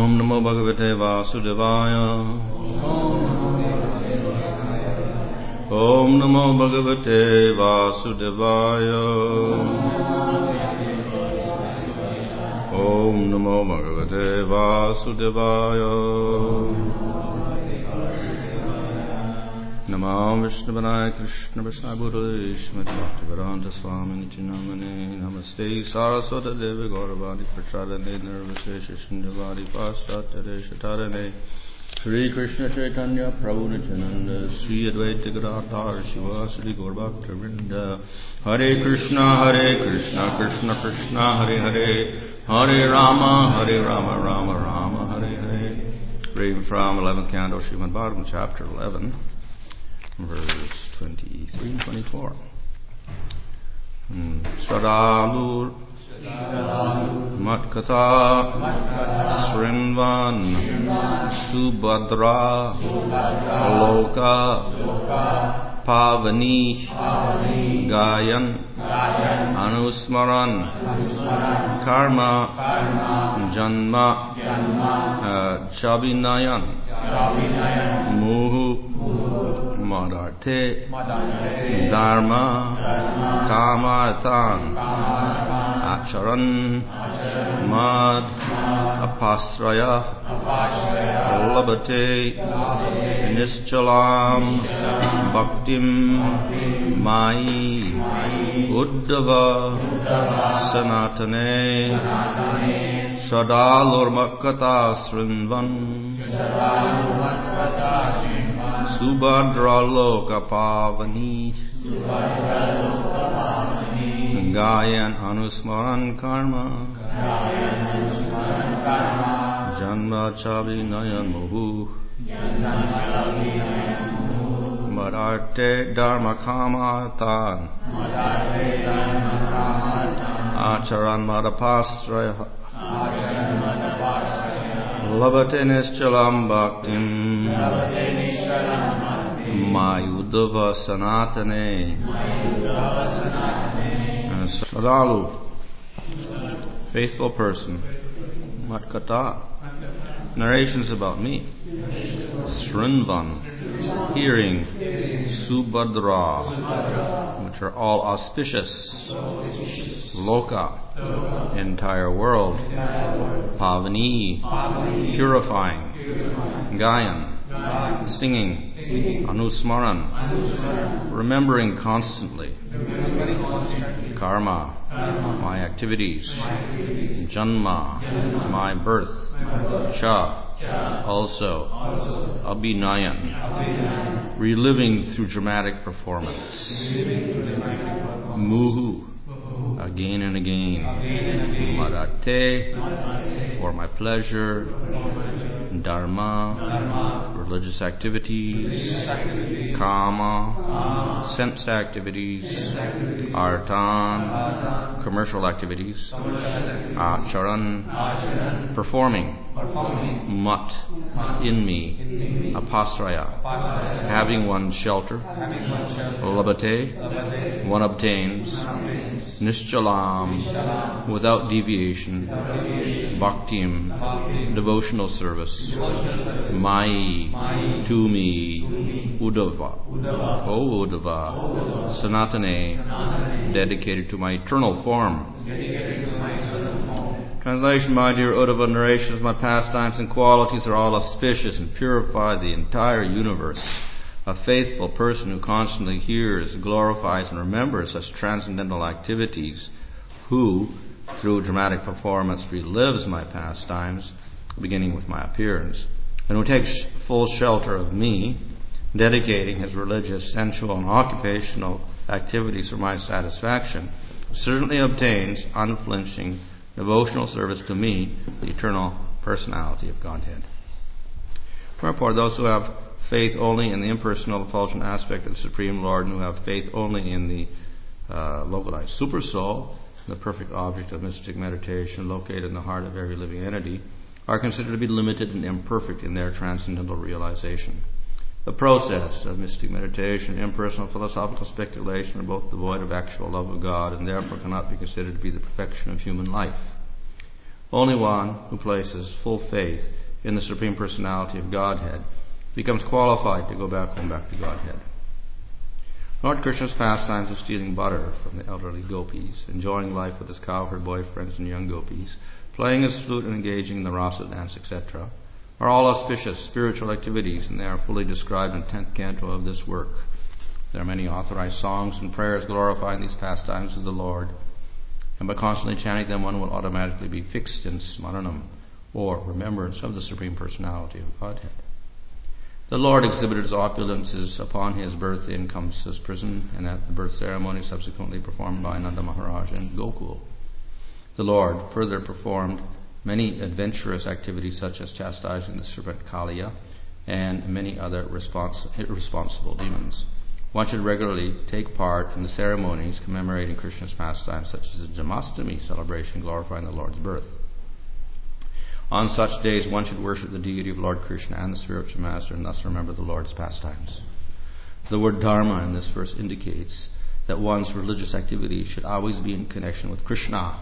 Om Namo Bhagavate Vasudevaya. Om Namo Bhagavate Vasudevaya. Om Namo Bhagavate Vasudevaya. Namah Vishnuvanaya Krishna Vishnabuddha Shrimati Bhaktivedanta Swami Nityanamane Namaste Saraswata Devi Gauravadi Prachadane Nirvasesha Shindavadi Paschatya Deshatarane Shri Krishna Chaitanya Prabhu Nityananda Sri Advaita Gadadhar Shivasadi Gaurabhakta Vrinda Hare Krishna Krishna Krishna Hare Hare Hare Rama Rama Rama Hare Hare. Reading from 11th Canto Srimad Bhagavatam chapter 11 verse 23 and 24. Sadalur Matkata Srinvan Subhadra Loka Pavani Gayan Anusmaran Karma Janma Chabinayan Muhu Madarte Dharma Kamartan Acharan Mad Apasraya Labate Nischalam Bhaktim Mai Uddhava Sanatane Sadalur Makkata Srinvan Subhadra Loka Pavani Gayan Anusmaran Karma Janma Chabinayan Muhu Madarte Dharma Kamartan Acharan Madapasraya Labate Nischalam Bhaktim Mayudhava Sanatane Sadalu, faithful person. Matkata, narrations about me. Srinvan, hearing. Subhadra, which are all auspicious. Loka, entire world. Pavani, purifying. Gayan, singing. Anusmaran, remembering constantly. Karma, my activities. Janma, my birth. Cha, also. Abhinayan, reliving through dramatic performance. Muhu, again and again. Madate, for my pleasure. Dharma, religious activities. Kama, sense activities. Artan, commercial activities. Acharan, performing. Mat, in me. Apasraya, having one's shelter. Labate, one obtains. Nischalam, without deviation. Bhaktim, devotional service. Mai, to me. Uddhava, O Uddhava. Sanatane, dedicated to my eternal form. Translation, my dear Uddhava, narrations of my pastimes and qualities are all auspicious and purify the entire universe. A faithful person who constantly hears, glorifies, and remembers such transcendental activities, who, through dramatic performance, relives my pastimes, beginning with my appearance, and who takes full shelter of me, dedicating his religious, sensual, and occupational activities for my satisfaction, certainly obtains unflinching devotional service to me, the eternal personality of Godhead. Wherefore, those who have faith only in the impersonal, effulgent aspect of the Supreme Lord, and who have faith only in the localized Supersoul, the perfect object of mystic meditation located in the heart of every living entity, are considered to be limited and imperfect in their transcendental realization. The process of mystic meditation, impersonal philosophical speculation, are both devoid of actual love of God, and therefore cannot be considered to be the perfection of human life. Only one who places full faith in the Supreme Personality of Godhead becomes qualified to go back home back to Godhead. Lord Krishna's pastimes of stealing butter from the elderly gopis, enjoying life with his cowherd boyfriends and young gopis, playing his flute and engaging in the rasa dance, etc., are all auspicious spiritual activities, and they are fully described in 10th canto of this work. There are many authorized songs and prayers glorifying these pastimes of the Lord, and by constantly chanting them, one will automatically be fixed in smaranam, or remembrance of the Supreme Personality of Godhead. The Lord exhibited his opulences upon his birth in Kamsa's prison and at the birth ceremony subsequently performed by Nanda Maharaj in Gokul. The Lord further performed many adventurous activities such as chastising the serpent Kaliya and many other irresponsible demons. One should regularly take part in the ceremonies commemorating Krishna's pastimes, such as the Janmashtami celebration glorifying the Lord's birth. On such days, one should worship the deity of Lord Krishna and the spiritual master, and thus remember the Lord's pastimes. The word dharma in this verse indicates that one's religious activity should always be in connection with Krishna.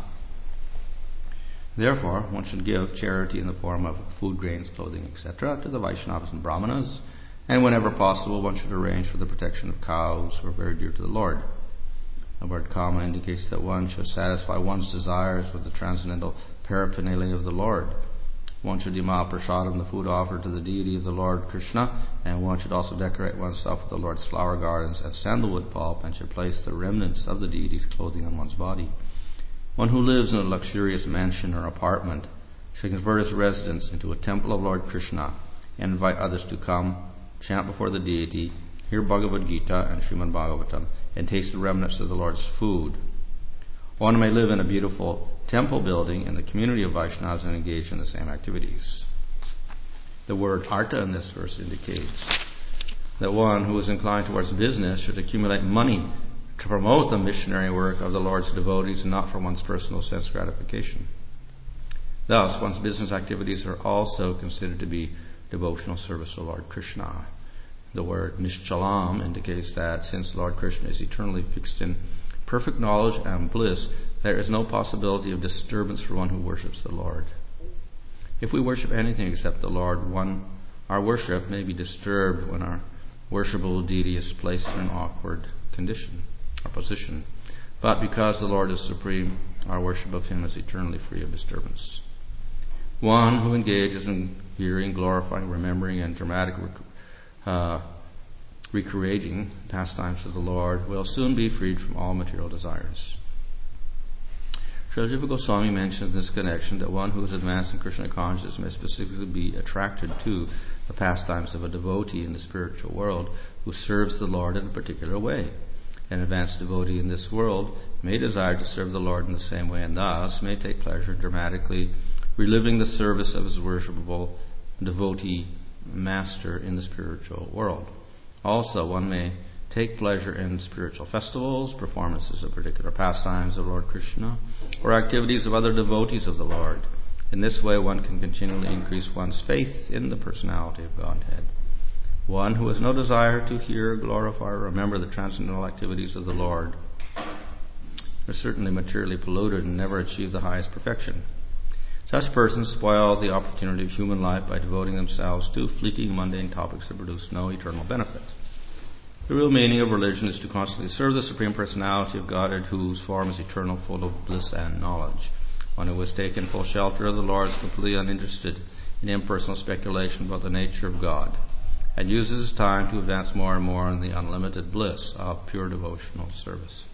Therefore, one should give charity in the form of food, grains, clothing, etc. to the Vaishnavas and Brahmanas, and whenever possible, one should arrange for the protection of cows who are very dear to the Lord. The word kama indicates that one should satisfy one's desires with the transcendental paraphernalia of the Lord. One should yama prasadam, the food offered to the deity of the Lord Krishna, and one should also decorate oneself with the Lord's flower gardens and sandalwood pulp, and should place the remnants of the deity's clothing on one's body. One who lives in a luxurious mansion or apartment should convert his residence into a temple of Lord Krishna and invite others to come, chant before the deity, hear Bhagavad Gita and Srimad Bhagavatam, and taste the remnants of the Lord's food. One may live in a beautiful temple building in the community of Vaishnavas and engage in the same activities. The word artha in this verse indicates that one who is inclined towards business should accumulate money to promote the missionary work of the Lord's devotees and not for one's personal sense gratification. Thus, one's business activities are also considered to be devotional service to Lord Krishna. The word nishchalam indicates that since Lord Krishna is eternally fixed in perfect knowledge and bliss, there is no possibility of disturbance for one who worships the Lord. If we worship anything except the Lord, our worship may be disturbed when our worshipable deity is placed in an awkward condition or position. But because the Lord is supreme, our worship of Him is eternally free of disturbance. One who engages in hearing, glorifying, remembering, and dramatic recreating pastimes of the Lord will soon be freed from all material desires. Srila Jiva Goswami mentions in this connection that one who is advanced in Krishna consciousness may specifically be attracted to the pastimes of a devotee in the spiritual world who serves the Lord in a particular way. An advanced devotee in this world may desire to serve the Lord in the same way and thus may take pleasure dramatically reliving the service of his worshipable devotee master in the spiritual world. Also, one may take pleasure in spiritual festivals, performances of particular pastimes of Lord Krishna, or activities of other devotees of the Lord. In this way, one can continually increase one's faith in the personality of Godhead. One who has no desire to hear, glorify, or remember the transcendental activities of the Lord is certainly materially polluted and never achieve the highest perfection. Such persons spoil the opportunity of human life by devoting themselves to fleeting mundane topics that produce no eternal benefit. The real meaning of religion is to constantly serve the Supreme Personality of Godhead, whose form is eternal, full of bliss and knowledge. One who has taken full shelter of the Lord is completely uninterested in impersonal speculation about the nature of God, and uses his time to advance more and more in the unlimited bliss of pure devotional service.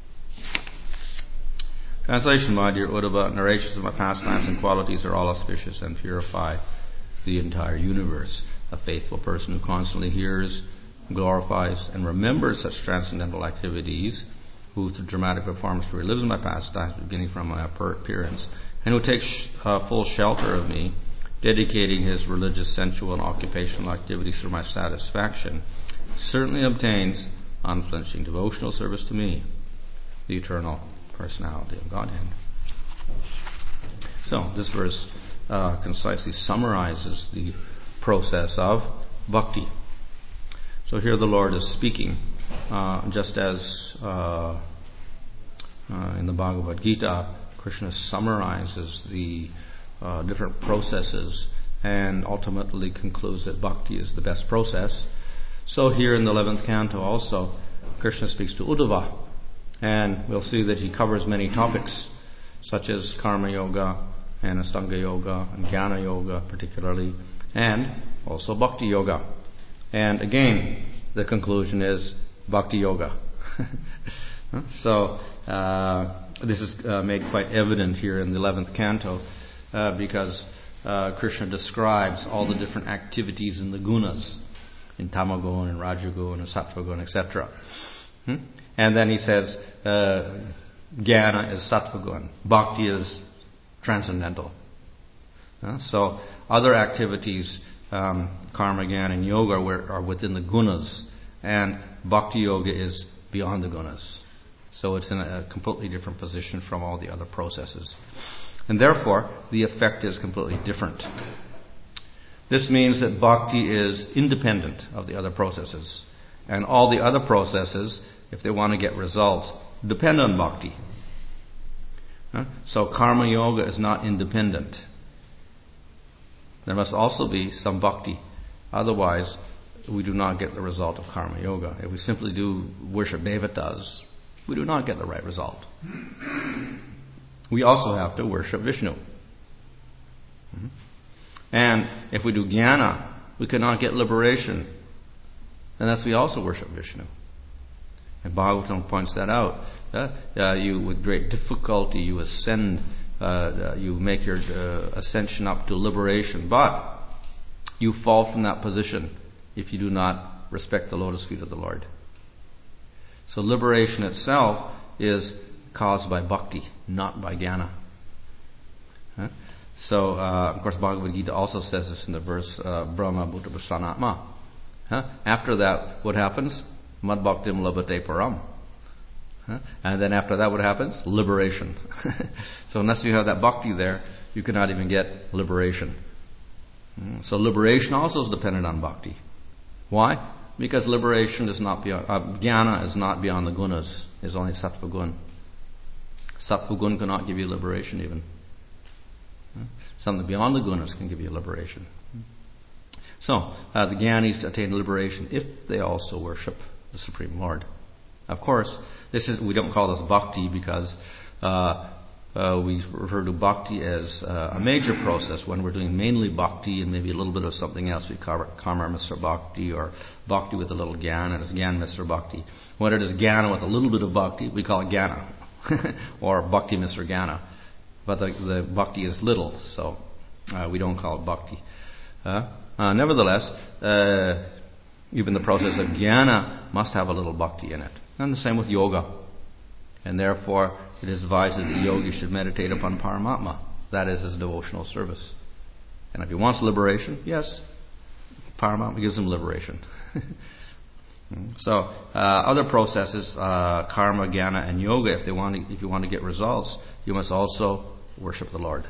Translation, my dear Uddhava, narrations of my pastimes and qualities are all auspicious and purify the entire universe. A faithful person who constantly hears, glorifies, and remembers such transcendental activities, who through dramatic performance relives my pastimes beginning from my appearance, and who takes full shelter of me, dedicating his religious, sensual, and occupational activities for my satisfaction, certainly obtains unflinching devotional service to me, the eternal personality of Godhead. So, this verse concisely summarizes the process of bhakti. So here the Lord is speaking, just as in the Bhagavad Gita, Krishna summarizes the different processes and ultimately concludes that bhakti is the best process. So here in the 11th canto also, Krishna speaks to Uddhava, and we'll see that he covers many topics, such as karma yoga and Astanga yoga and jnana yoga particularly, and also bhakti yoga. And again, the conclusion is bhakti yoga. So this is made quite evident here in the 11th canto because Krishna describes all the different activities in the gunas, in tamagun and rajagun and sattvagun, etc. And then he says jnana is sattvagun, bhakti is transcendental. So other activities, karma, jnana and yoga are within the gunas, and bhakti yoga is beyond the gunas. So it's in a completely different position from all the other processes. And therefore, the effect is completely different. This means that bhakti is independent of the other processes. And all the other processes, if they want to get results, depend on bhakti. So karma yoga is not independent. There must also be some bhakti. Otherwise, we do not get the result of karma yoga. If we simply do worship devatas, we do not get the right result. We also have to worship Vishnu. And if we do jnana, we cannot get liberation unless we also worship Vishnu. And Bhagavatam points that out. You, with great difficulty, you ascend, you make your ascension up to liberation, but you fall from that position if you do not respect the lotus feet of the Lord. So liberation itself is caused by bhakti, not by jnana. So, of course, Bhagavad Gita also says this in the verse, Brahma Bhuta Prasanatma. After that, what happens? Mad bhaktim labhate param. And then after that, what happens? Liberation. So unless you have that bhakti there, you cannot even get liberation. So liberation also is dependent on bhakti. Why? Because liberation is not beyond, jnana is not beyond the gunas. It's only sattva gun. Sattva gun cannot give you liberation even. Something beyond the gunas can give you liberation. So, the jnanis attain liberation if they also worship the Supreme Lord. Of course, we don't call this bhakti because we refer to bhakti as a major process when we're doing mainly bhakti and maybe a little bit of something else. We call it Karma Mr. Bhakti or bhakti with a little jnana, and it's Gyan Mr. Bhakti. When it is jnana with a little bit of bhakti, we call it jnana or bhakti Mr. Jnana. But the bhakti is little, so we don't call it bhakti. Nevertheless, even the process of jnana must have a little bhakti in it. And the same with yoga. And therefore, it is advised that the yogi should meditate upon Paramatma. That is his devotional service. And if he wants liberation, yes, Paramatma gives him liberation. So, other processes, karma, jnana, and yoga, if you want to get results, you must also worship the Lord.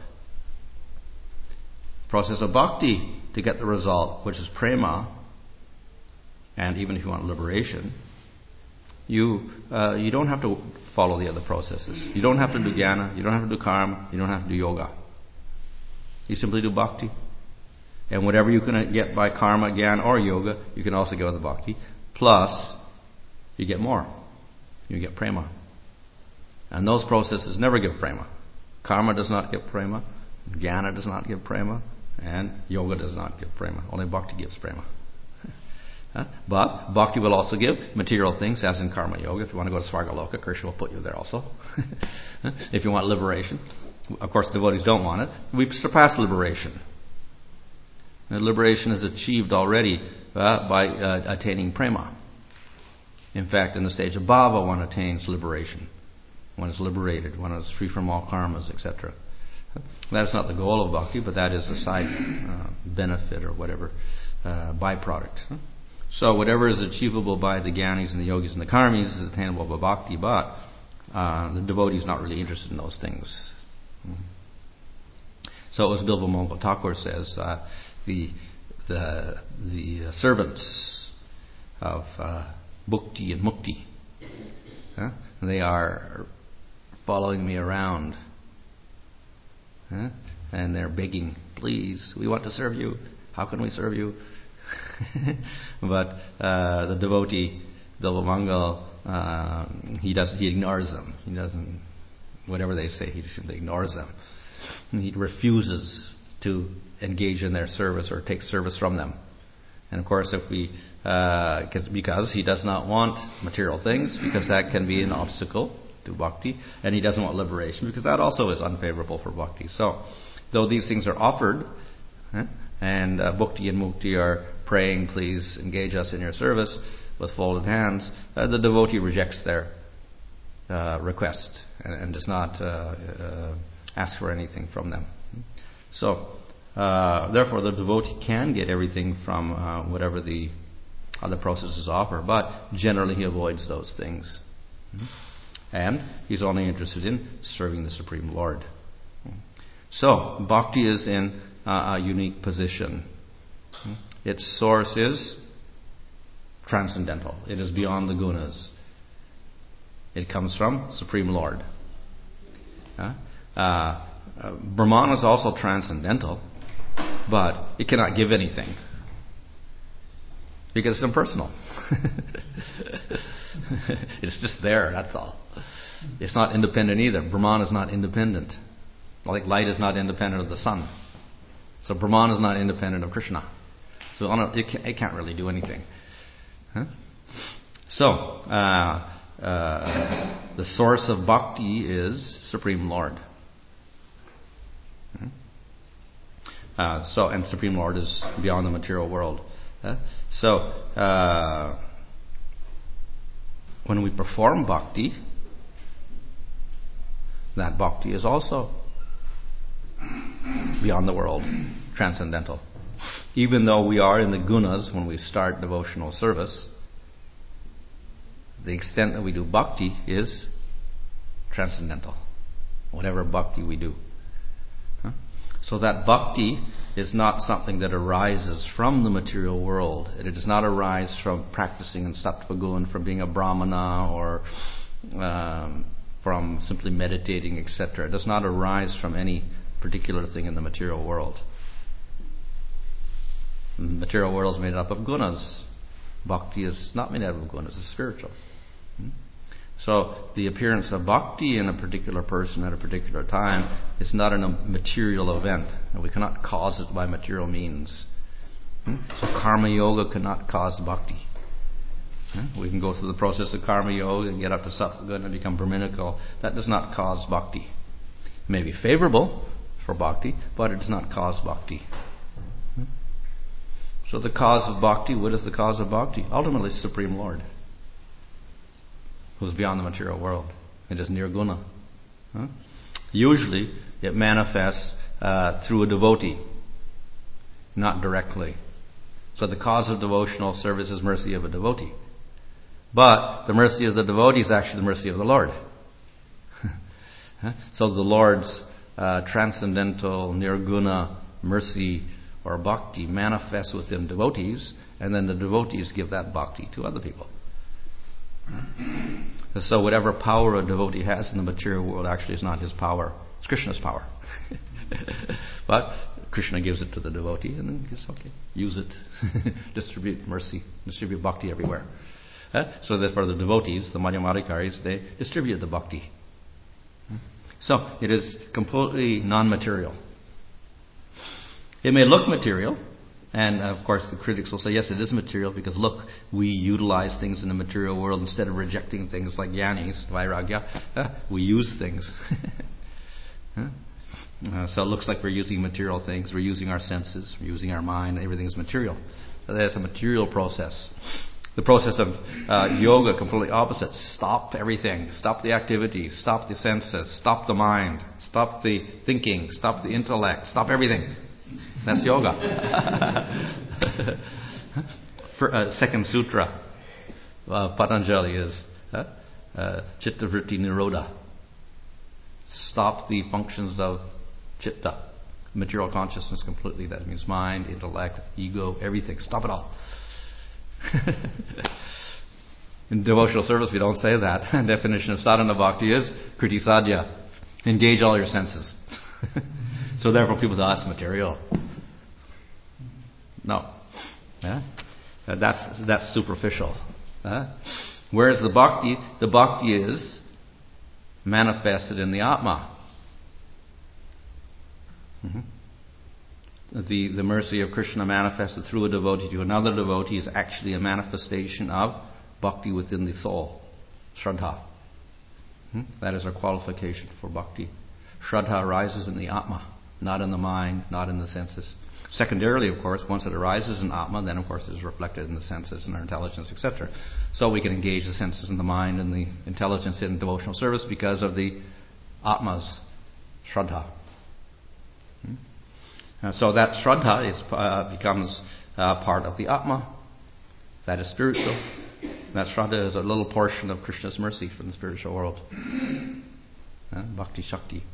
Process of bhakti to get the result, which is prema, and even if you want liberation, you don't have to follow the other processes. You don't have to do jnana, you don't have to do karma, you don't have to do yoga. You simply do bhakti. And whatever you can get by karma, jnana, or yoga, you can also get with bhakti. Plus, you get more. You get prema. And those processes never give prema. Karma does not give prema, jnana does not give prema, and yoga does not give prema. Only bhakti gives prema. But bhakti will also give material things, as in karma yoga. If you want to go to Svargaloka, Krishna will put you there also. If you want liberation. Of course, devotees don't want it. We surpass liberation. And liberation is achieved already by attaining prema. In fact, in the stage of bhava, one attains liberation. One is liberated. One is free from all karmas, etc. That's not the goal of bhakti, but that is a side benefit or whatever, byproduct. So whatever is achievable by the jnanis and the yogis and the karmis is attainable by bhakti, but the devotee is not really interested in those things. So as Bilba Mangal Thakur says, the servants of bhukti and mukti, they are following me around And they're begging, please, we want to serve you. How can we serve you? But the devotee, the Lamangal, he ignores them. He doesn't, whatever they say, he simply ignores them. And he refuses to engage in their service or take service from them. And of course, if we, because he does not want material things, because that can be an obstacle to bhakti, and he doesn't want liberation, because that also is unfavorable for bhakti. So, though these things are offered, and bhakti and mukti are praying, please engage us in your service with folded hands, the devotee rejects their request and does not ask for anything from them. So, therefore, the devotee can get everything from whatever the other processes offer, but generally he avoids those things. And he's only interested in serving the Supreme Lord. So, bhakti is in a unique position. Its source is transcendental. It is beyond the gunas. It comes from Supreme Lord. Brahman is also transcendental, but it cannot give anything because it's impersonal. It's just there, that's all. It's not independent either. Brahman is not independent. Like light is not independent of the sun. So Brahman is not independent of Krishna. So it can't really do anything. So, the source of bhakti is Supreme Lord. And Supreme Lord is beyond the material world. So, when we perform bhakti, that bhakti is also beyond the world, transcendental. Even though we are in the gunas when we start devotional service, the extent that we do bhakti is transcendental. Whatever bhakti we do. So that bhakti is not something that arises from the material world. It does not arise from practicing in sattva gun, from being a brahmana, or from simply meditating, etc. It does not arise from any particular thing in the material world. The material world is made up of gunas. Bhakti is not made up of gunas, it's spiritual. So the appearance of bhakti in a particular person at a particular time is not a material event. We cannot cause it by material means. So karma yoga cannot cause bhakti. We can go through the process of karma yoga and get up to sattva gun and become brahminical. That does not cause bhakti. It may be favorable for bhakti, but it does not cause bhakti. So the cause of bhakti, what is the cause of bhakti? Ultimately, Supreme Lord, who is beyond the material world. It is nirguna. Usually, it manifests through a devotee, not directly. So the cause of devotional service is mercy of a devotee. But the mercy of the devotee is actually the mercy of the Lord. So the Lord's transcendental nirguna mercy or bhakti manifests within devotees, and then the devotees give that bhakti to other people. So whatever power a devotee has in the material world actually is not his power. It's Krishna's power. But Krishna gives it to the devotee, and then he says, okay, use it. Distribute mercy, distribute bhakti everywhere. So that for the devotees, the Madhyamadhikaris, they distribute the bhakti. So it is completely non-material. It may look material, and of course the critics will say, yes, it is material, because look, we utilize things in the material world instead of rejecting things like jnanis, vairagya. We use things. So it looks like we're using material things, we're using our senses, we're using our mind, everything is material. So that's a material process. The process of yoga, completely opposite. Stop everything. Stop the activities. Stop the senses. Stop the mind. Stop the thinking. Stop the intellect. Stop everything. That's yoga. Second sutra, Patanjali is Chitta Vritti Nirodha. Stop the functions of chitta, material consciousness completely. That means mind, intellect, ego, everything. Stop it all. In devotional service, we don't say that. The definition of sadhana bhakti is kriti sadhya. Engage all your senses. So therefore people say, that's material. No. Yeah? That's superficial. Whereas the bhakti is manifested in the Atma. The mercy of Krishna manifested through a devotee to another devotee is actually a manifestation of bhakti within the soul. Shraddha. That is our qualification for bhakti. Shraddha arises in the Atma, not in the mind, not in the senses. Secondarily, of course, once it arises in Atma, then of course it is reflected in the senses and our intelligence, etc. So we can engage the senses and the mind and the intelligence in devotional service because of the Atma's Shraddha. So that Shraddha becomes part of the Atma. That is spiritual. That Shraddha is a little portion of Krishna's mercy from the spiritual world. Bhakti Shakti.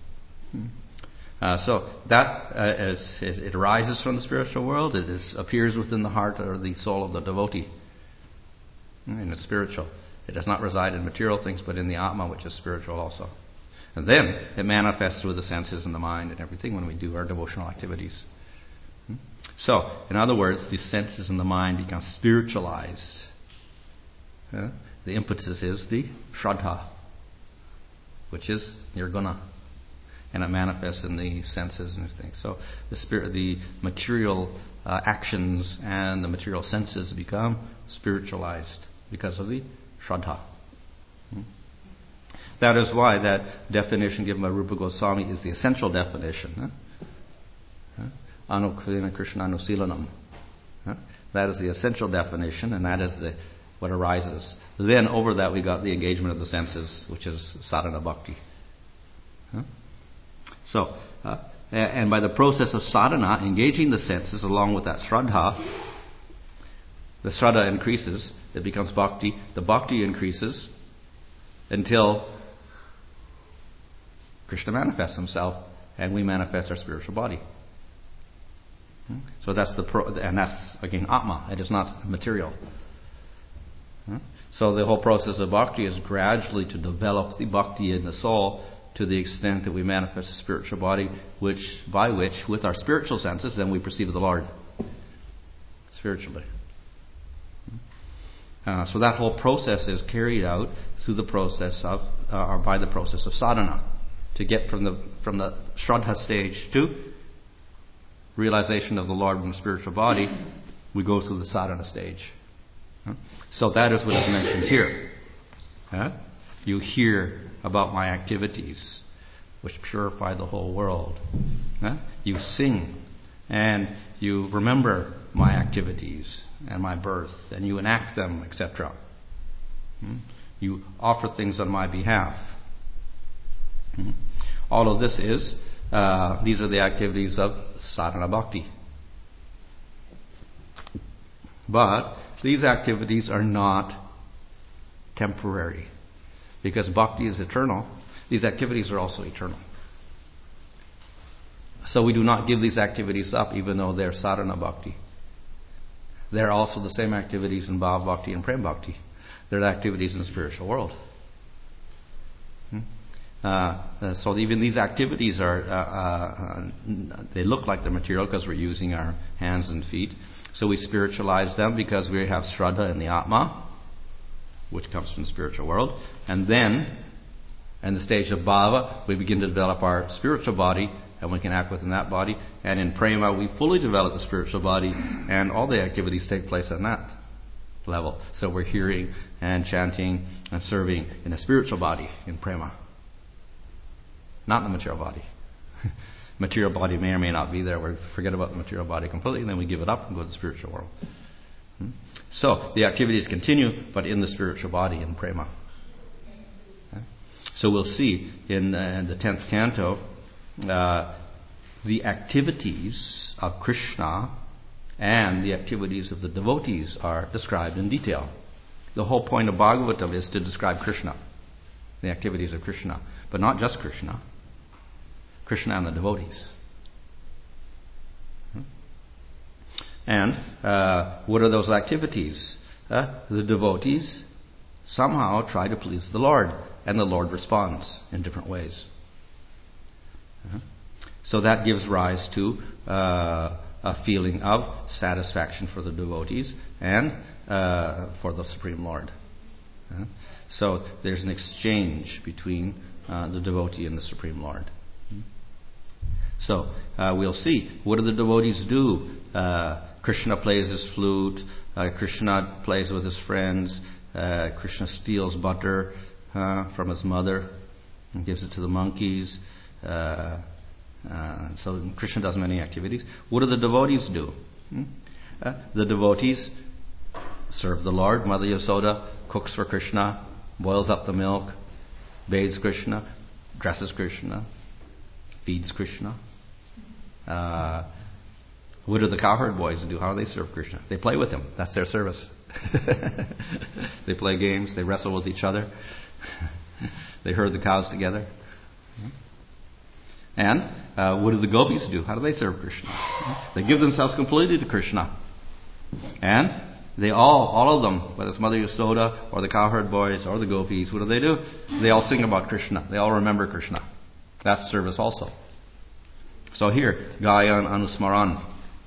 So that it arises from the spiritual world. It appears within the heart or the soul of the devotee. And it's spiritual. It does not reside in material things, but in the Atma, which is spiritual also. And then it manifests with the senses and the mind and everything when we do our devotional activities. So, in other words, the senses and the mind become spiritualized. The impetus is the Shraddha, which is Nirguna. And it manifests in the senses and everything. So the material actions and the material senses become spiritualized because of the Shraddha. That is why that definition given by Rupa Goswami is the essential definition. Anuklina Krishna Anusilanam. That is the essential definition, and that is what arises. Then over that we got the engagement of the senses, which is sadhana bhakti. So, and by the process of sadhana, engaging the senses along with that shraddha, the shraddha increases, it becomes bhakti. The bhakti increases until Krishna manifests himself and we manifest our spiritual body. So that's and that's again Atma. It is not material. So the whole process of bhakti is gradually to develop the bhakti in the soul to the extent that we manifest a spiritual body, by which, with our spiritual senses, then we perceive the Lord spiritually. So that whole process is carried out through the process of, or by the process of sadhana, to get from the shraddha stage to realization of the Lord in the spiritual body. We go through the sadhana stage. So that is what is mentioned here. You hear about my activities, which purify the whole world. You sing, and you remember my activities and my birth, and you enact them, etc. You offer things on my behalf. All of this these are the activities of sadhana bhakti. But these activities are not temporary. Because bhakti is eternal, these activities are also eternal. So we do not give these activities up even though they're sadhana bhakti. They're also the same activities in bhava bhakti and prem bhakti. They're activities in the spiritual world. So even these activities they look like they're material because we're using our hands and feet. So we spiritualize them because we have shraddha in the Atma, which comes from the spiritual world. And then, in the stage of bhava, we begin to develop our spiritual body, and we can act within that body. And in prema, we fully develop the spiritual body, and all the activities take place on that level. So we're hearing and chanting and serving in a spiritual body, in prema. Not in the material body. Material body may or may not be there. We forget about the material body completely, and then we give it up and go to the spiritual world. So the activities continue, but in the spiritual body, in prema. So we'll see in the 10th canto, the activities of Krishna and the activities of the devotees are described in detail. The whole point of Bhagavatam is to describe Krishna, the activities of Krishna, but not just Krishna. Krishna and the devotees. And what are those activities? The devotees somehow try to please the Lord, and the Lord responds in different ways. So that gives rise to a feeling of satisfaction for the devotees and for the Supreme Lord. So there's an exchange between the devotee and the Supreme Lord. So we'll see. What do the devotees do? Krishna plays his flute. Krishna plays with his friends. Krishna steals butter from his mother and gives it to the monkeys. So Krishna does many activities. What do the devotees do? The devotees serve the Lord. Mother Yasoda cooks for Krishna, boils up the milk, bathes Krishna, dresses Krishna, feeds Krishna. What do the cowherd boys do? How do they serve Krishna? They play with him. That's their service. They play games. They wrestle with each other. They herd the cows together. And what do the gopis do? How do they serve Krishna? They give themselves completely to Krishna. And they all of them, whether it's Mother Yasoda or the cowherd boys or the gopis, what do? They all sing about Krishna. They all remember Krishna. That's service also. So here, Gayan Anusmaran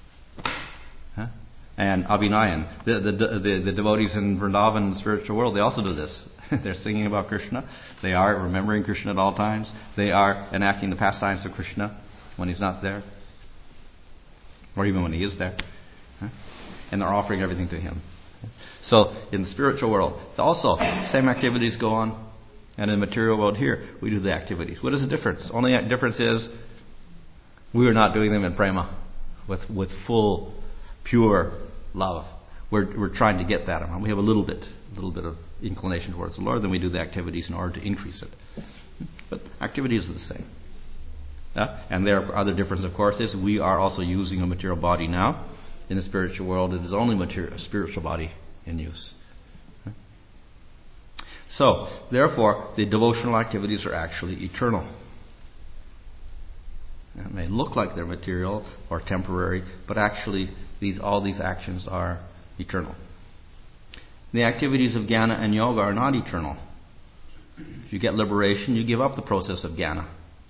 and Abhinayan. The devotees in Vrindavan, the spiritual world, they also do this. They're singing about Krishna. They are remembering Krishna at all times. They are enacting the pastimes of Krishna when he's not there, or even when he is there. And they're offering everything to him. So in the spiritual world, also, same activities go on. And in the material world here, we do the activities. What is the difference? Only difference is we are not doing them in prema, with full, pure love. We're trying to get that. We have a little bit of inclination towards the Lord, then we do the activities in order to increase it. But activities are the same. And there are other differences, of course, is we are also using a material body now. In the spiritual world, it is only a spiritual body in use. So, therefore, the devotional activities are actually eternal. It may look like they're material or temporary, but actually all these actions are eternal. The activities of jnana and yoga are not eternal. If you get liberation, you give up the process of jnana.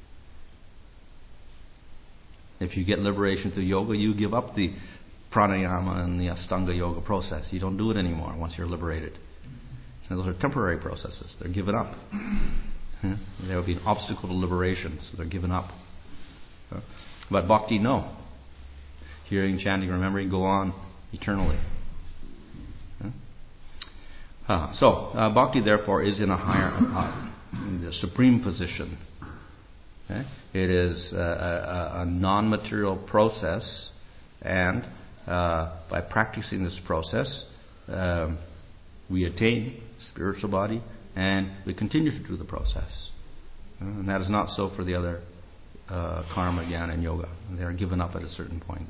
If you get liberation through yoga, you give up the pranayama and the Astanga yoga process. You don't do it anymore once you're liberated. And those are temporary processes. They're given up. There will be an obstacle to liberation, so they're given up. But bhakti, no. Hearing, chanting, remembering go on eternally. So bhakti, therefore, is in a higher, in the supreme position. It is a non-material process, and by practicing this process, we attain spiritual body, and we continue to do the process. And that is not so for the other karma, jnana, and yoga. They are given up at a certain point.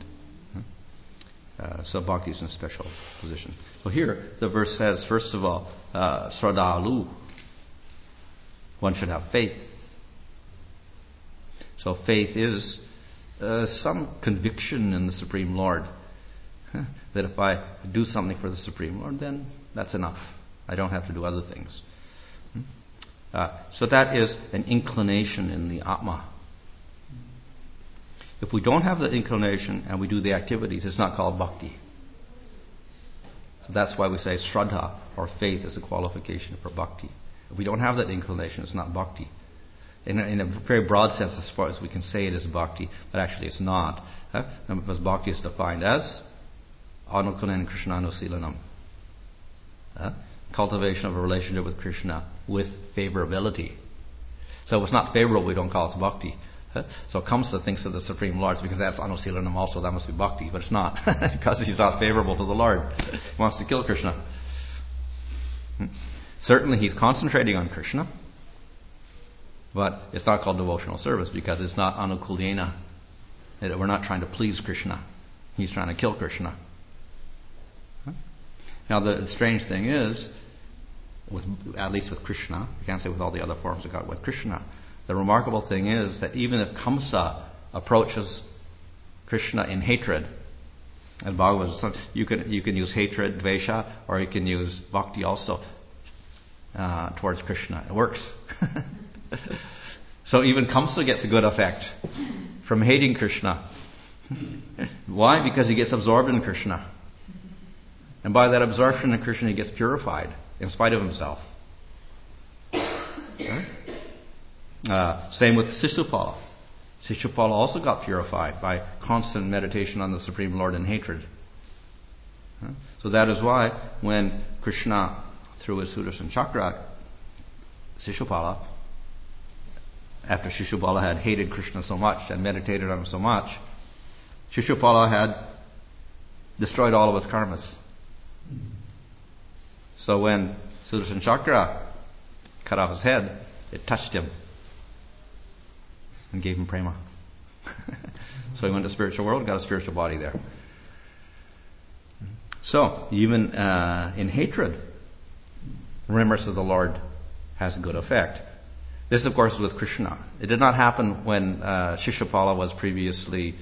So bhakti is in a special position. So here, the verse says, first of all, sradalu. One should have faith. So faith is some conviction in the Supreme Lord. That if I do something for the Supreme Lord, then that's enough. I don't have to do other things. So that is an inclination in the Atma. If we don't have the inclination and we do the activities, it's not called bhakti. So that's why we say shraddha, or faith, is a qualification for bhakti. If we don't have that inclination, it's not bhakti. In a very broad sense, as far as we can say it is bhakti, but actually it's not. Because bhakti is defined as anukulan Krishnanu-silanam. Cultivation of a relationship with Krishna with favorability. So if it's not favorable, we don't call it bhakti. So Kamsa thinks of the Supreme Lord because that's anusilanam also, that must be bhakti, but it's not. Because he's not favorable to the Lord. He wants to kill Krishna. Certainly he's concentrating on Krishna, but it's not called devotional service because it's not anukulyena. We're not trying to please Krishna. He's trying to kill Krishna. Now the strange thing is, at least with Krishna, you can't say with all the other forms of God, with Krishna, the remarkable thing is that even if Kamsa approaches Krishna in hatred, and Bhagavad, you can use hatred, dvesha, or you can use bhakti also towards Krishna. It works. So even Kamsa gets a good effect from hating Krishna. Why? Because he gets absorbed in Krishna. And by that absorption in Krishna, he gets purified in spite of himself. Same with Shishupala. Shishupala also got purified by constant meditation on the Supreme Lord and hatred. So that is why when Krishna threw his Sudarshan Chakra at Shishupala, after Shishupala had hated Krishna so much and meditated on him so much, Shishupala had destroyed all of his karmas. So when Sudarshan Chakra cut off his head, it touched him and gave him prema. So he went to the spiritual world and got a spiritual body there. So, even in hatred, remembrance of the Lord has a good effect. This, of course, is with Krishna. It did not happen when Shishupala was previously,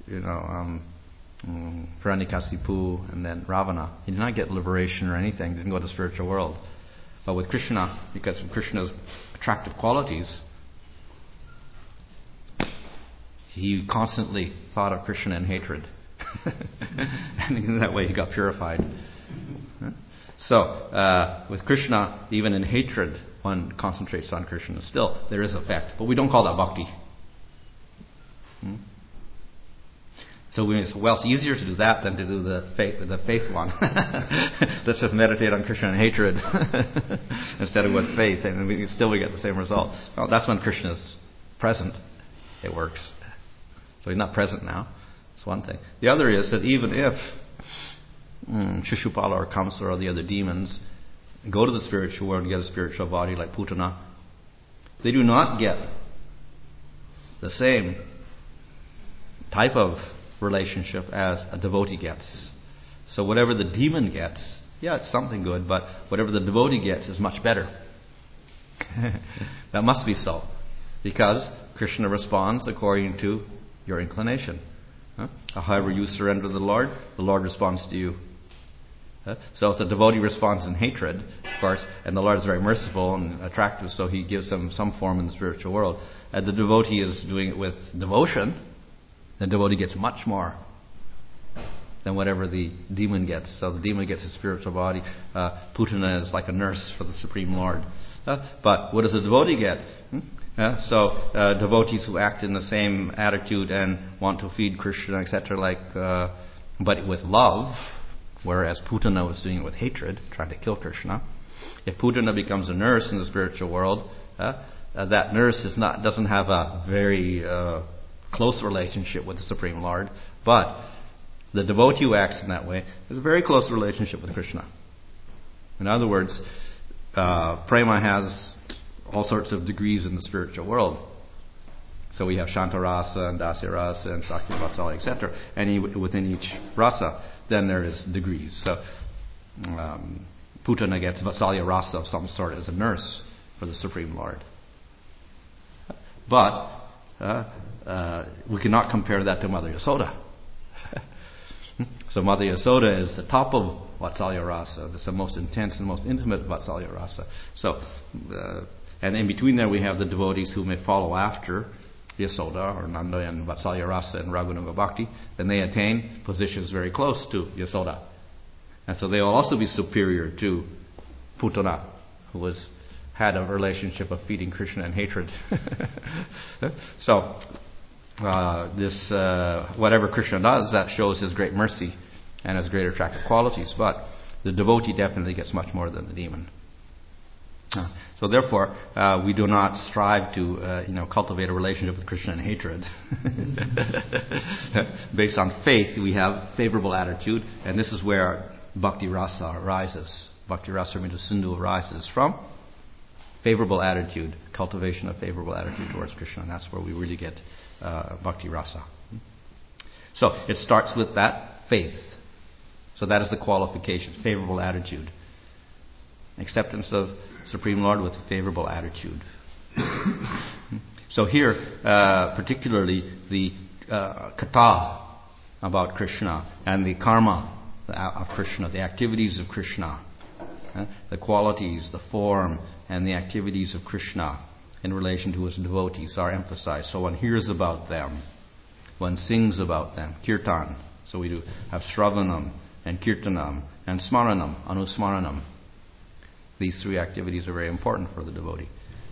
Hiranyakasipu and then Ravana. He did not get liberation or anything. He didn't go to the spiritual world. But with Krishna, because of Krishna's attractive qualities, he constantly thought of Krishna in hatred. And in that way he got purified. So, with Krishna, even in hatred, one concentrates on Krishna. Still, there is effect. But we don't call that bhakti. So it's easier to do that than to do the faith one. Let's just meditate on Krishna and hatred instead of with faith, and we get the same result. Well, that's when Krishna is present. It works. So he's not present now. That's one thing. The other is that even if Shishupala or Kamsa or the other demons go to the spiritual world and get a spiritual body like Putana, they do not get the same type of relationship as a devotee gets. So whatever the demon gets, it's something good, but whatever the devotee gets is much better. That must be so, because Krishna responds according to your inclination. However you surrender to the Lord responds to you. So if the devotee responds in hatred, of course, and the Lord is very merciful and attractive, so he gives them some form in the spiritual world, and the devotee is doing it with devotion, the devotee gets much more than whatever the demon gets. So the demon gets a spiritual body. Putana is like a nurse for the Supreme Lord. But what does the devotee get? So devotees who act in the same attitude and want to feed Krishna, etc., but with love, whereas Putana was doing it with hatred, trying to kill Krishna. If Putana becomes a nurse in the spiritual world, that nurse doesn't have a very close relationship with the Supreme Lord, but the devotee who acts in that way has a very close relationship with Krishna. In other words, prema has all sorts of degrees in the spiritual world. So we have Shanta Rasa and Dasya Rasa and Sakya Vatsalya, etc. And within each rasa, then there is degrees. So Putana gets Vatsalya Rasa of some sort as a nurse for the Supreme Lord. But we cannot compare that to Mother Yasoda. So Mother Yasoda is the top of Vatsalya Rasa. It's the most intense and most intimate Vatsalya Rasa. So, and in between there we have the devotees who may follow after Yasoda or Nanda and Vatsalya Rasa and Raghunuga Bhakti. Then they attain positions very close to Yasoda. And so they will also be superior to Putana, who had a relationship of feeding Krishna and hatred. So, whatever Krishna does, that shows his great mercy and his great attractive qualities. But the devotee definitely gets much more than the demon. So therefore, we do not strive to, cultivate a relationship with Krishna in hatred. Based on faith, we have favorable attitude, and this is where Bhakti Rasa arises. Bhakti Rasa Ramita Sindhu arises from favorable attitude, cultivation of favorable attitude towards Krishna, and that's where we really get Bhakti Rasa. So it starts with that faith. So that is the qualification, favorable attitude. Acceptance of Supreme Lord with a favorable attitude. So here, particularly the katha about Krishna and the karma of Krishna, the activities of Krishna, the qualities, the form, and the activities of Krishna in relation to his devotees are emphasized. So one hears about them. One sings about them. Kirtan. So we do have Shravanam and Kirtanam and Smaranam, Anusmaranam. These three activities are very important for the devotee.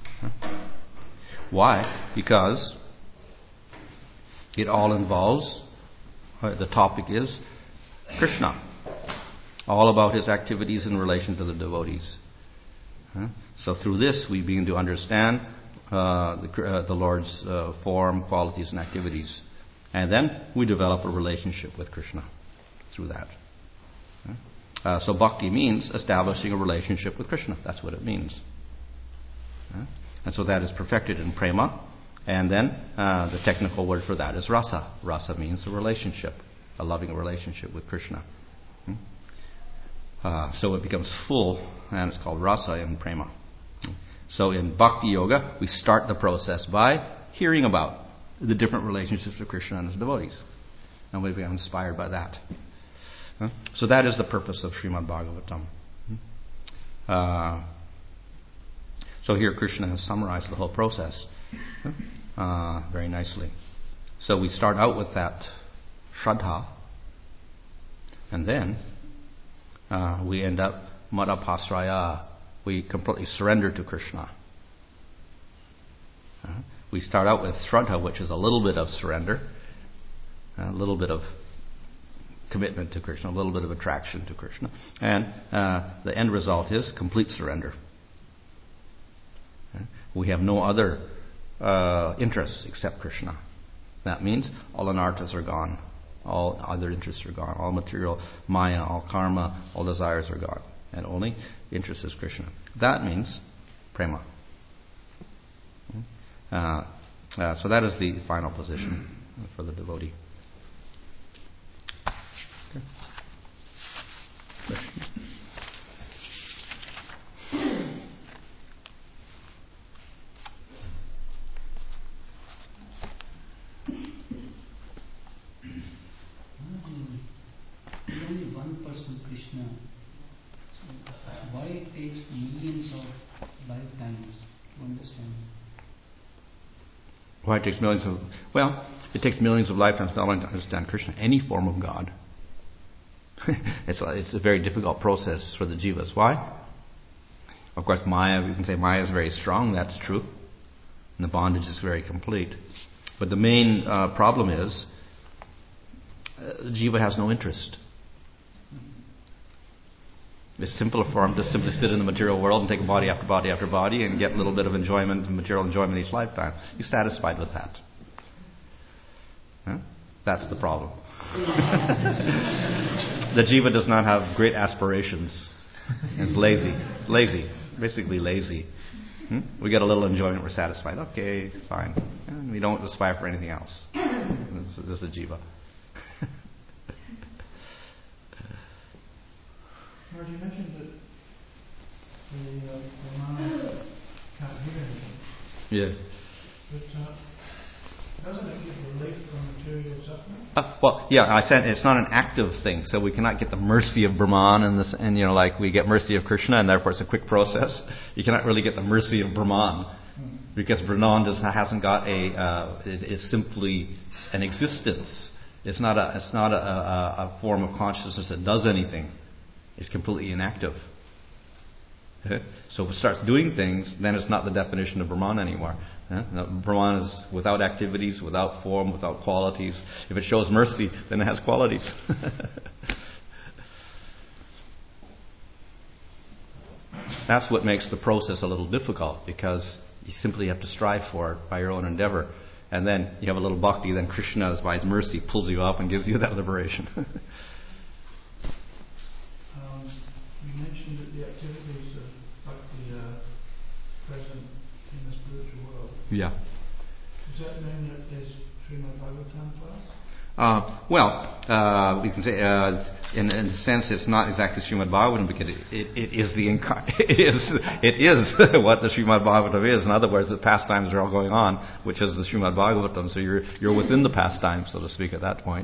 Why? Because it all involves, the topic is Krishna. All about his activities in relation to the devotees. So through this we begin to understand the Lord's form, qualities and activities. And then we develop a relationship with Krishna through that. So bhakti means establishing a relationship with Krishna. That's what it means. And so that is perfected in prema. And then the technical word for that is rasa. Rasa means a relationship, a loving relationship with Krishna. So it becomes full, and it's called rasa in prema. So in bhakti yoga, we start the process by hearing about the different relationships of Krishna and his devotees. And we become inspired by that. So that is the purpose of Srimad Bhagavatam. So here Krishna has summarized the whole process very nicely. So we start out with that Shraddha, and then we end up Madhapasraya. We completely surrender to Krishna. We start out with Shraddha, which is a little bit of surrender, a little bit of commitment to Krishna, a little bit of attraction to Krishna. And the end result is complete surrender. We have no other interests except Krishna. That means all anarthas are gone. All other interests are gone. All material, maya, all karma, all desires are gone. And only interest is Krishna. That means prema. So that is the final position for the devotee. Okay. Only one person, Krishna. So why it takes millions of lifetimes to understand? Why it takes millions of... Well, it takes millions of lifetimes not only to understand Krishna, any form of God. It's a very difficult process for the jivas. Why? Of course, Maya, we can say Maya is very strong, that's true. And the bondage is very complete. But the main problem is the jiva has no interest. It's simpler for him to simply sit in the material world and take body after body after body and get a little bit of enjoyment, material enjoyment each lifetime. He's satisfied with that. That's the problem. The jiva does not have great aspirations. It's lazy. Basically lazy. We get a little enjoyment, we're satisfied. Okay, fine. And we don't aspire for anything else. This is the jiva. Lord, you mentioned that the mind can't hear anything. Yeah. But doesn't it give relief from material suffering? Well, yeah, I said it's not an active thing, so we cannot get the mercy of Brahman and like we get mercy of Krishna, and therefore it's a quick process. You cannot really get the mercy of Brahman because Brahman hasn't got it's simply an existence. It's not a form of consciousness that does anything. It's completely inactive. So if it starts doing things, then it's not the definition of Brahman anymore. Brahman is without activities, without form, without qualities. If it shows mercy, then it has qualities. That's what makes the process a little difficult, because you simply have to strive for it by your own endeavor. And then you have a little bhakti, then Krishna, by his mercy, pulls you up and gives you that liberation. You mentioned that the activities of bhakti are present in the spiritual world. Yeah. Does that mean that there's Srimad Bhagavatam class? We can say, in a sense, it's not exactly Srimad Bhagavatam because it is what the Srimad Bhagavatam is. In other words, the pastimes are all going on, which is the Srimad Bhagavatam. So you're within the pastime, so to speak, at that point.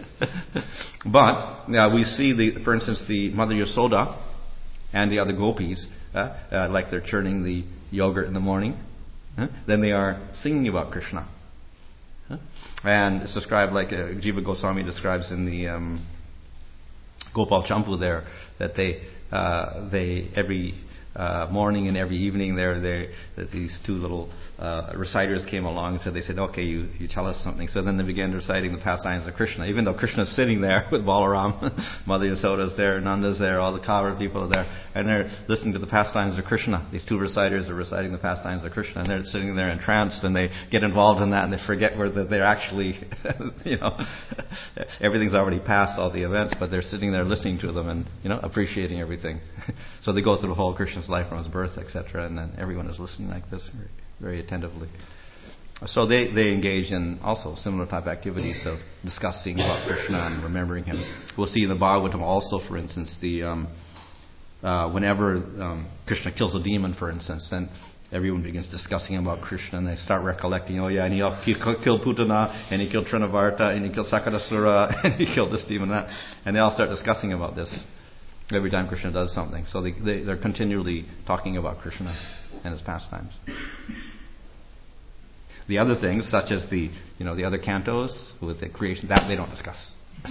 But we see for instance, the Mother Yasoda and the other gopis, like they're churning the yogurt in the morning. Then they are singing about Krishna. And it's described like Jiva Goswami describes in the Gopal Champu there, that they every morning and every evening that these two little reciters came along and they said, okay, you tell us something. So then they began reciting the pastimes of Krishna, even though Krishna's sitting there with Balaram, Mother Yasoda's there, Nanda's there, all the Kaura people are there, and they're listening to the pastimes of Krishna. These two reciters are reciting the pastimes of Krishna, and they're sitting there entranced, and they get involved in that, and they forget where they're actually, everything's already past, all the events, but they're sitting there listening to them and, appreciating everything. So they go through the whole Krishna's life from his birth, etc., and then everyone is listening like this very, very attentively. So they engage in also similar type activities of discussing about Krishna and remembering him. We'll see in the Bhagavatam also, for instance, whenever Krishna kills a demon, for instance, then everyone begins discussing about Krishna, and they start recollecting, and he killed Putana, and he killed Trinavarta, and he killed Sakadasura, and he killed this demon and that, and they all start discussing about this every time Krishna does something. So they're continually talking about Krishna and his pastimes. The other things, such as the other cantos with the creation, that they don't discuss.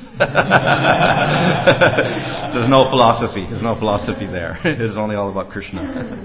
There's no philosophy. There's no philosophy there. It's only all about Krishna.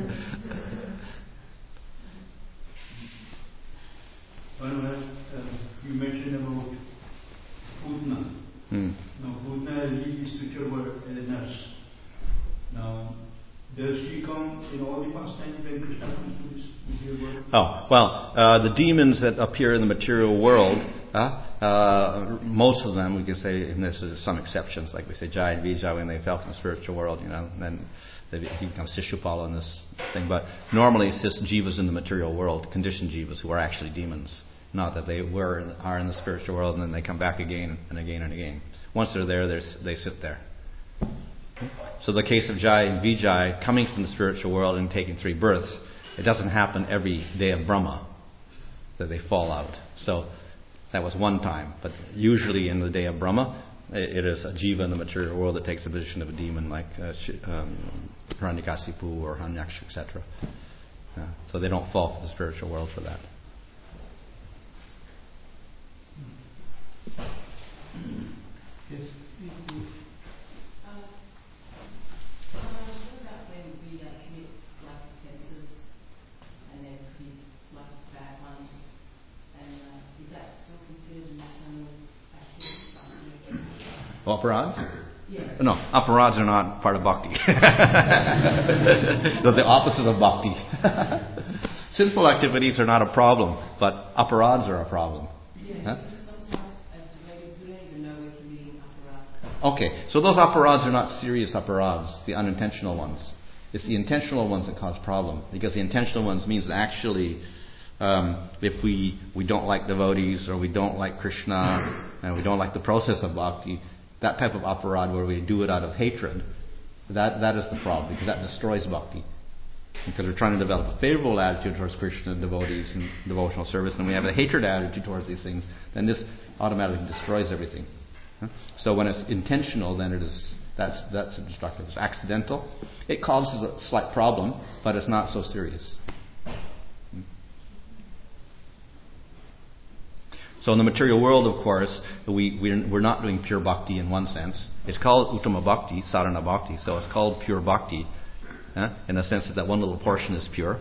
You mentioned about Putna. Now, Putna is the spiritual world as a nurse. Now, does she come in all the pastimes when Krishna comes to this material world? Oh, well, the demons that appear in the material world, most of them, we can say, and this is some exceptions, like we say Jai and Vijay, when they felt in the spiritual world, then he becomes Shishupala in this thing. But normally it's just jivas in the material world, conditioned jivas, who are actually demons. Not that they are in the spiritual world and then they come back again and again and again. Once they're there, they sit there. So the case of Jai and Vijay coming from the spiritual world and taking 3 births, it doesn't happen every day of Brahma that they fall out. So that was one time. But usually in the day of Brahma, it is a jiva in the material world that takes the position of a demon like Hiranyakasipu or Hanyaksha, etc. So they don't fall for the spiritual world for that. Yes. What about when we commit like offences and they're pretty like bad ones, and is that still considered an eternal activity? Aparadhs? Yeah. No, aparadhs are not part of bhakti. They're the opposite of bhakti. Sinful activities are not a problem, but aparadhs are a problem. Yeah. Huh? Sometimes as devotees we don't even know we're committing aparadhs. Okay, so those aparadhs are not serious aparadhs, the unintentional ones. It's the intentional ones that cause problem, because the intentional ones means that actually if we don't like devotees or we don't like Krishna and we don't like the process of bhakti, that type of aparadh where we do it out of hatred, that is the problem, because that destroys bhakti. Because we're trying to develop a favorable attitude towards Krishna and devotees and devotional service, and we have a hatred attitude towards these things, then this automatically destroys everything. So when it's intentional, then that's destructive. It's accidental. It causes a slight problem, but it's not so serious. So in the material world, of course, we're not doing pure bhakti in one sense. It's called uttama bhakti, sarana bhakti, so it's called pure bhakti. In the sense that one little portion is pure.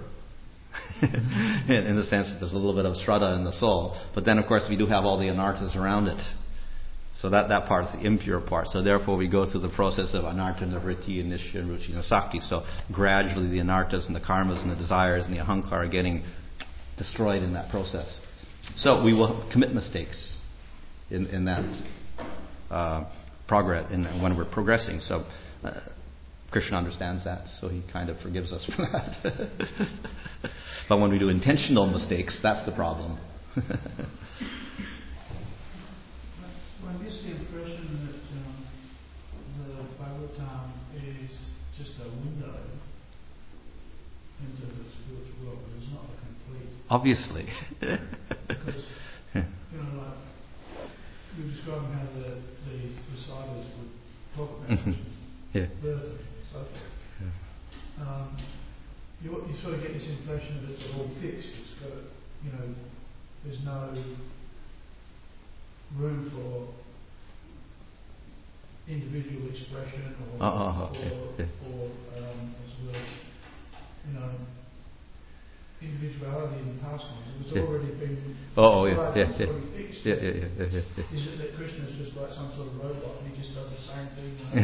In the sense that there's a little bit of shraddha in the soul. But then, of course, we do have all the anarthas around it. So that part is the impure part. So therefore we go through the process of anartha, nivritti, and nishya, and ruchi, and sakti. So gradually the anarthas and the karmas and the desires and the ahankara are getting destroyed in that process. So we will commit mistakes in that progress, when we're progressing. So Krishna understands that, so he kind of forgives us for that. But when we do intentional mistakes, that's the problem. I guess the impression that the Bhagavatam is just a window into the spiritual world, but it's not a complete. Obviously. Because, like, you're describing how the reciters would talk about birth and so forth. Yeah. You sort of get this impression that it's all fixed. It's got, there's no room for individual expression or individuality in the pastimes. It was already been fixed. Is it that Krishna is just like some sort of robot and he just does the same thing? In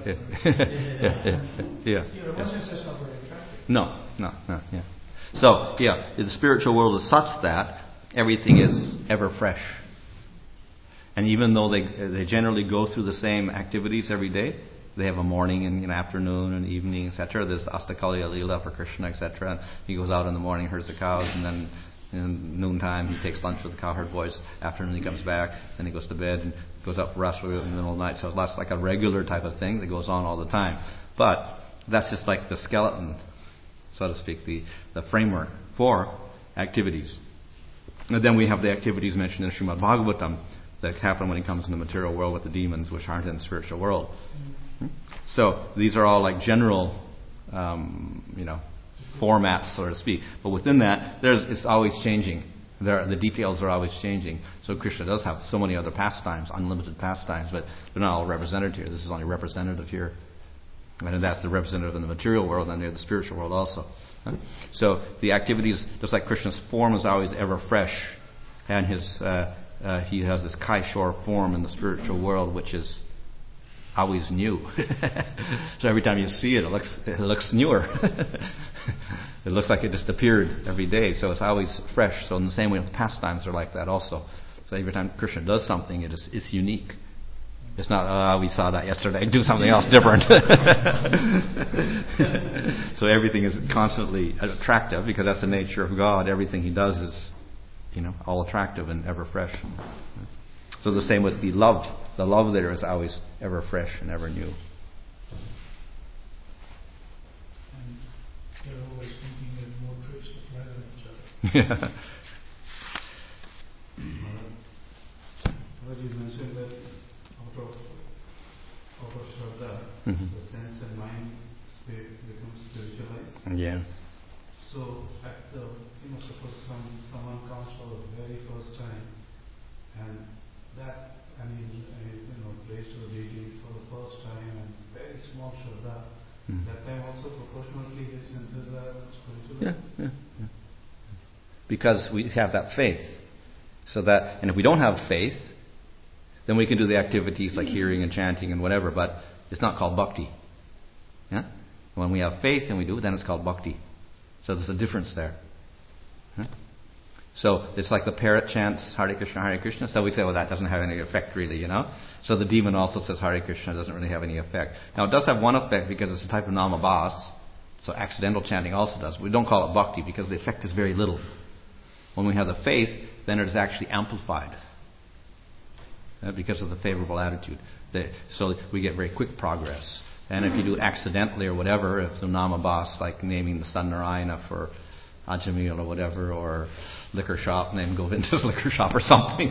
one sense that's not very attractive. No. So, the spiritual world is such that everything is ever fresh. And even though they generally go through the same activities every day, they have a morning and an afternoon and evening, etc. There's the Astakalya Leela for Krishna, etc. He goes out in the morning, herds the cows, and then in noontime he takes lunch with the cowherd boys. Afternoon he comes back, then he goes to bed and goes out for rest in the middle of the night. So that's like a regular type of thing that goes on all the time. But that's just like the skeleton, so to speak, the framework for activities. And then we have the activities mentioned in Srimad Bhagavatam that happen when he comes in the material world with the demons, which aren't in the spiritual world. So these are all like general, formats, so to speak. But within that, it's always changing. The details are always changing. So Krishna does have so many other pastimes, unlimited pastimes, but they're not all represented here. This is only representative here. And that's the representative in the material world, and they're the spiritual world also. So the activities, just like Krishna's form is always ever fresh, and he has this Kaishore form in the spiritual world, which is always new. So every time you see it, it looks newer. It looks like it just appeared every day, so it's always fresh. So in the same way, the pastimes are like that also. So every time Krishna does something, it's unique. It's not, we saw that yesterday, do something else different. So everything is constantly attractive, because that's the nature of God. Everything he does is, all attractive and ever fresh. So the same with the love. The love there is always ever fresh and ever new. And they're always thinking of more tricks to play on each other. Yeah. But you mentioned that out of Shraddha, the sense and mind becomes spiritualized. Yeah. So at suppose someone comes for the very first time, and that, prays to the deity for the first time, and very small Shraddha, that time also proportionately his senses are spiritualized. Yeah. Because we have that faith. And if we don't have faith, then we can do the activities like hearing and chanting and whatever, but it's not called bhakti. Yeah? When we have faith and we do it, then it's called bhakti. So there's a difference there. Huh? So it's like the parrot chants Hare Krishna. So we say, well, that doesn't have any effect really, So the demon also says Hare Krishna, doesn't really have any effect. Now it does have one effect because it's a type of namabhas. So accidental chanting also does. We don't call it bhakti because the effect is very little. When we have the faith, then it is actually amplified. Because of the favorable attitude. So we get very quick progress. And if you do it accidentally or whatever, if the namabhas, like naming the son Narayana for Ajamil or whatever, or liquor shop, name Govinda's liquor shop or something,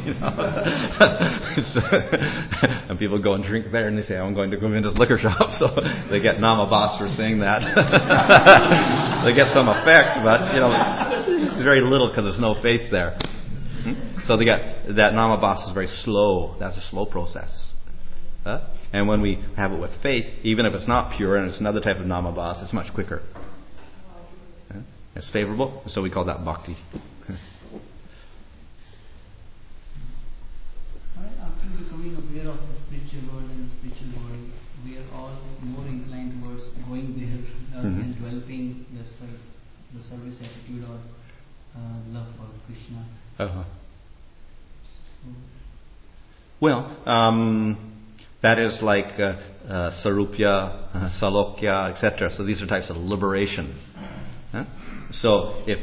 and people go and drink there and they say, I'm going to Govinda's liquor shop, so they get namabhas for saying that. They get some effect, but it's very little because there's no faith there. So they get that namabhas is very slow. That's a slow process. And when we have it with faith, even if it's not pure and it's another type of namabhas, it's much quicker. It's favorable, so we call that bhakti. After becoming aware of the spiritual world and the spiritual body, we are all more inclined towards going there and developing the service attitude or love for Krishna. Well, that is like sarupya, salokya, etc. So these are types of liberation. So if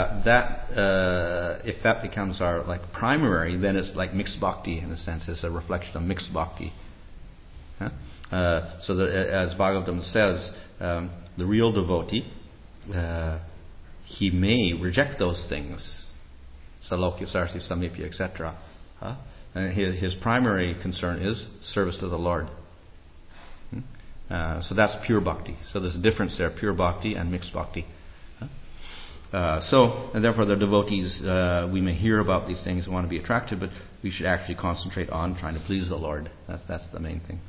that becomes our like primary, then it's like mixed bhakti in a sense. It's a reflection of mixed bhakti. So that, as Bhagavatam says, the real devotee, he may reject those things, salokya, sarsi, samipya, etc. And his primary concern is service to the Lord. So that's pure bhakti. So there's a difference there, pure bhakti and mixed bhakti. And therefore the devotees, we may hear about these things and want to be attracted, but we should actually concentrate on trying to please the Lord. That's the main thing.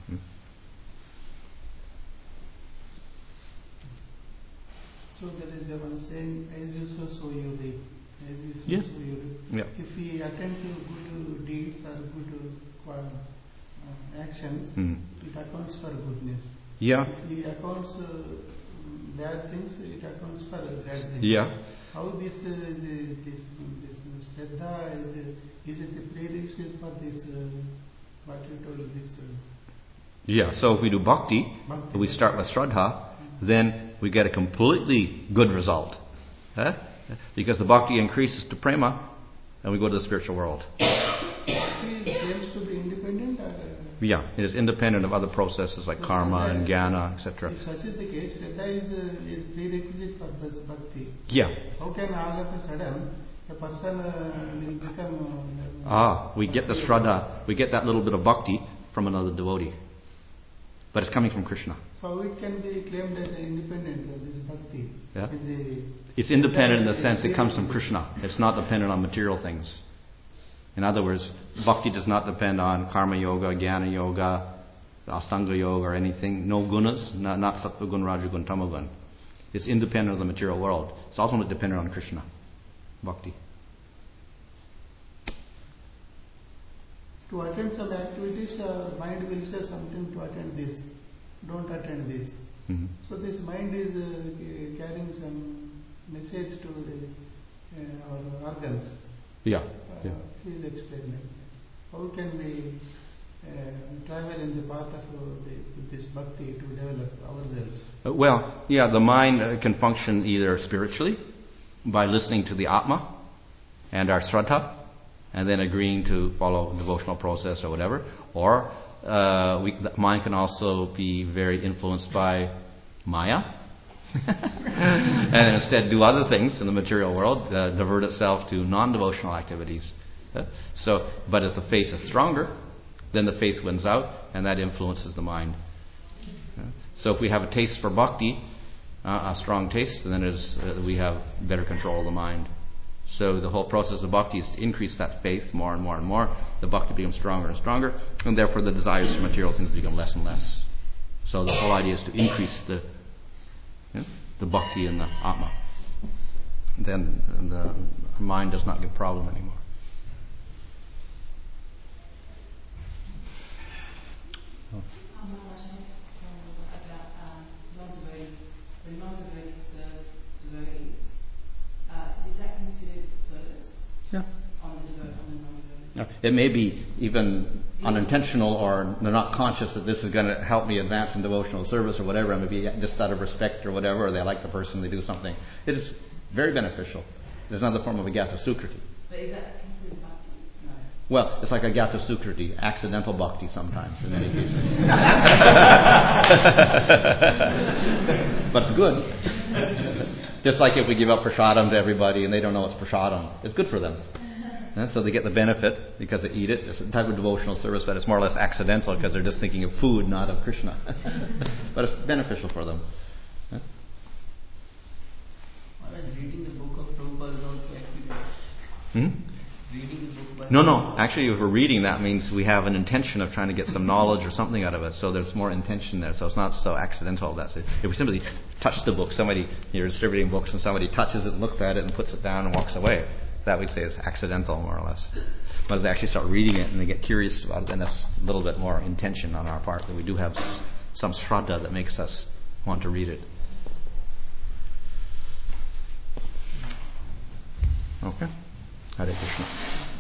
So there is one saying, as you sow, so you reap. As you sow, so you reap. Yeah. If we attend to good deeds or good actions, it accounts for goodness. Yeah. If we accounts bad things, it accounts for bad things. Yeah. How this Shraddha is it the prerequisite for this? What you told this? Yeah. So if we do bhakti, we start with Shraddha, then we get a completely good result. Because the bhakti increases to prema, and we go to the spiritual world. Bhakti claims to be independent? Yeah, it is independent of other processes like karma and jnana, etc. If such is the case, Shraddha is prerequisite for this bhakti. Yeah. How can all of a sudden a person will become... we get the Shraddha, we get that little bit of bhakti from another devotee. But it's coming from Krishna. So it can be claimed as independent, this bhakti. Yeah. It's independent in the sense it comes from Krishna. It's not dependent on material things. In other words, bhakti does not depend on karma yoga, jnana yoga, astanga yoga or anything. No gunas, not sattva gun, raja gun, tama gun. It's independent of the material world. It's also not dependent on Krishna. Bhakti. To attend some activities, mind will say something to attend this. Don't attend this. Mm-hmm. So this mind is carrying some message to our organs. Yeah. Please explain that. How can we travel in the path of this bhakti to develop ourselves? The mind can function either spiritually by listening to the Atma and our Shraddha, and then agreeing to follow devotional process or whatever. Or the mind can also be very influenced by Maya and instead do other things in the material world, divert itself to non-devotional activities. But if the faith is stronger, then the faith wins out, and that influences the mind. So if we have a taste for bhakti, a strong taste, then we have better control of the mind. So the whole process of bhakti is to increase that faith more and more and more. The bhakti becomes stronger and stronger, and therefore the desires for material things become less and less. So the whole idea is to increase the bhakti in the Atma. Then the mind does not give problem anymore. When non-devotees serve devotees, is that considered service? Yeah. On the non-devotees? Yeah. It may be even unintentional, or they're not conscious that this is going to help me advance in devotional service or whatever, and maybe just out of respect or whatever, or they like the person, they do something. It is very beneficial. There's another form of Agyata Sukriti. But is that considered bhakti? No. Well, it's like Agyata Sukriti, accidental bhakti sometimes, in many cases. But it's good. Just like if we give up prasadam to everybody and they don't know it's prasadam, it's good for them. And so they get the benefit because they eat it. It's a type of devotional service, but it's more or less accidental because they're just thinking of food, not of Krishna. But it's beneficial for them. Reading the book of Prabhupada is also accidental. Reading the book by No. Actually, if we're reading, that means we have an intention of trying to get some knowledge or something out of it. So there's more intention there. So it's not so accidental. That's it. If we simply touch the book, you're distributing books, and somebody touches it, looks at it, and puts it down and walks away, that we'd say is accidental, more or less. But if they actually start reading it and they get curious about it, then that's a little bit more intention on our part, that we do have some shraddha that makes us want to read it. Okay. Hare Krishna.